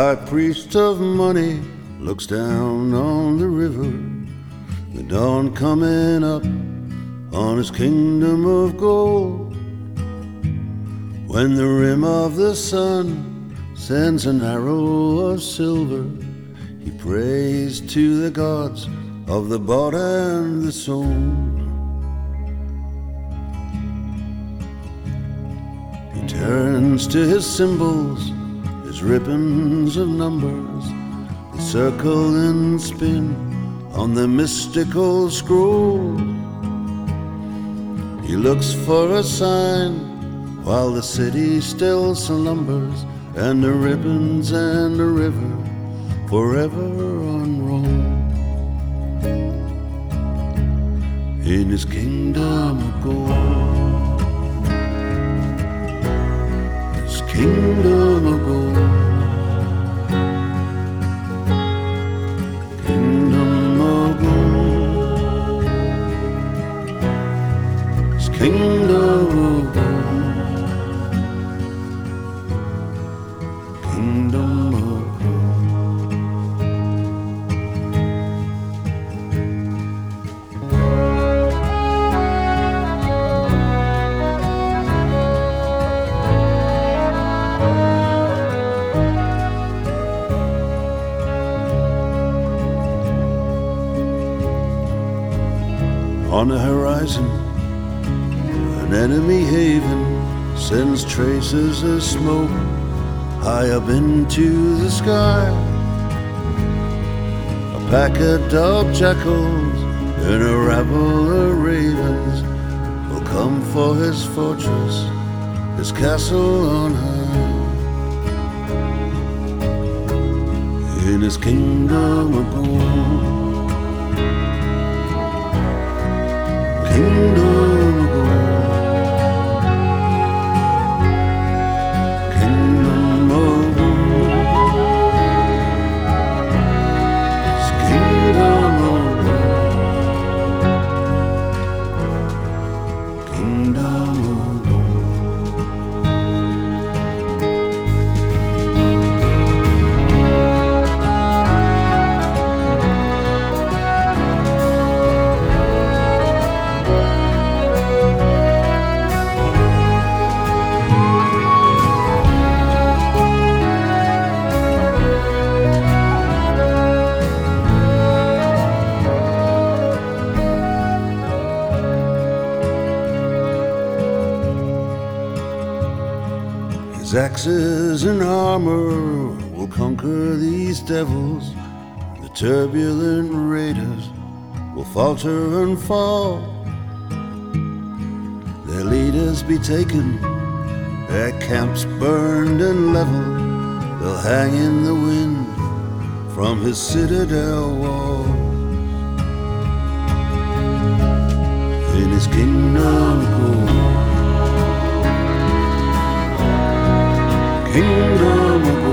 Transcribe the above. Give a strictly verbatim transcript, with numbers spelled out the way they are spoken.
high priest of money looks down on the river, the dawn coming up on his kingdom of gold. When the rim of the sun sends an arrow of silver, he prays to the gods of the bought and the sold. He turns to his symbols, his ribbons of numbers, they circle and spin on the mystical scroll. He looks for a sign while the city still slumbers, and the ribbons and the river forever unroll. In his kingdom of gold, his kingdom of gold, kingdom of gold, his kingdom of gold, kingdom of gold. On the horizon, an enemy haven sends traces of smoke high up into the sky. A pack of dog jackals and a rabble of ravens will come for his fortress, his castle on high. In his kingdom of gold, kingdom of gold, kingdom of gold, his kingdom of gold, kingdom of gold. His axes and armor will conquer these devils. The turbulent raiders will falter and fall. Their leaders be taken, their camps burned and leveled. They'll hang in the wind from his citadel walls. In his kingdom of gold, kingdom of